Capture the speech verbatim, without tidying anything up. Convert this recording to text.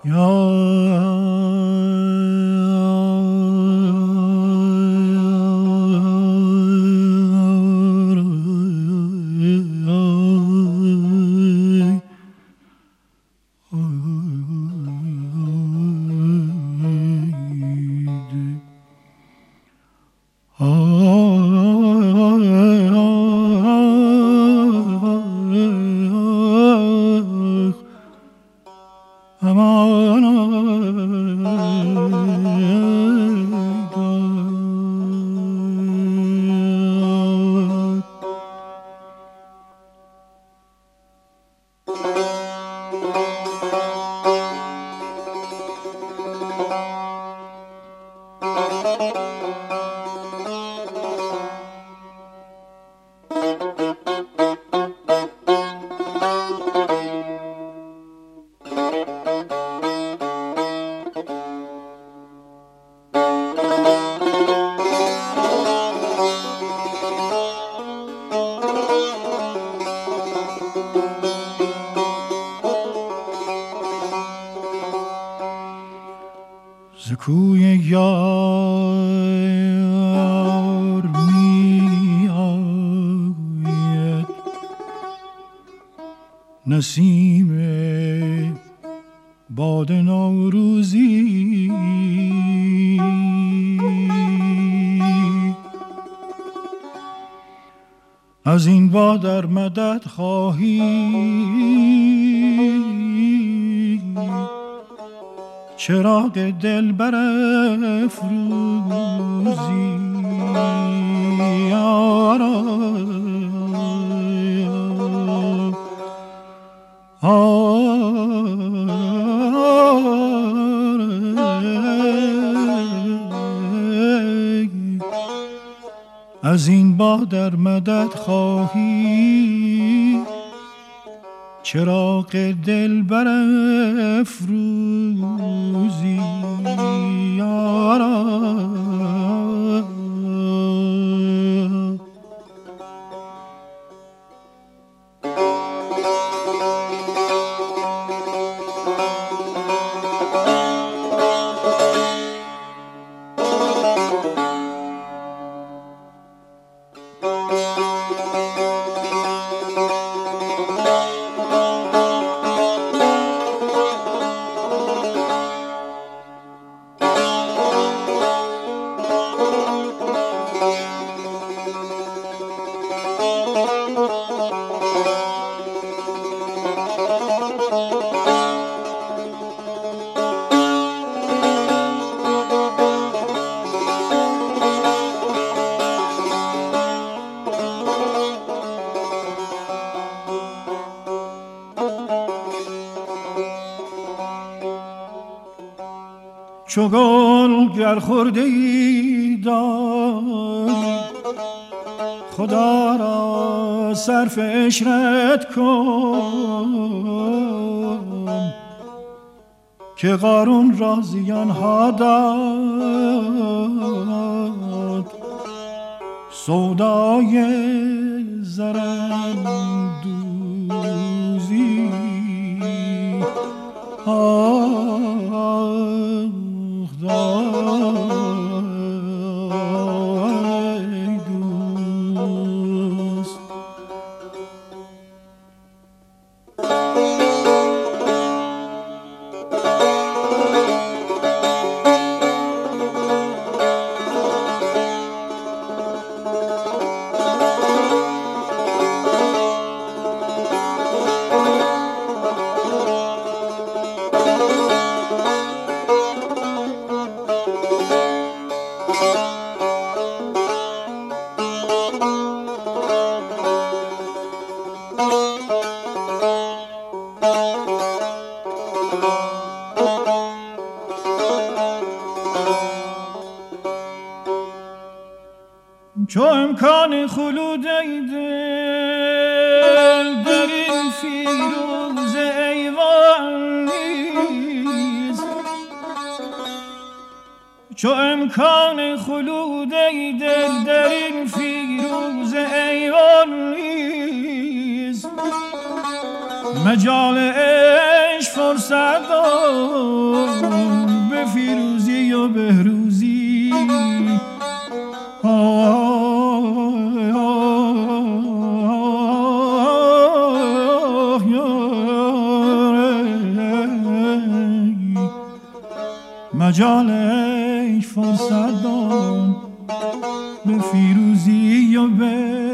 کوی یار می آید نسیم باد نوروزی، از این باد در مدد خواهی چراغ دل برافروزی. آرا از این باد در مدد خواهی چراغ دل برافروزی. آرا چو گل گر خورده ای داری خدا را صرف عشرت کن که قارون را زیان ها داد سودای زرندوزی. چو امکان خلود ای دل در این فیروز ایوان نیست، چو امکان خلود ای دل در این فیروز ایوان نیست، مجال عشق فرصت دار مجال ای فرصت داد به فیروزی و به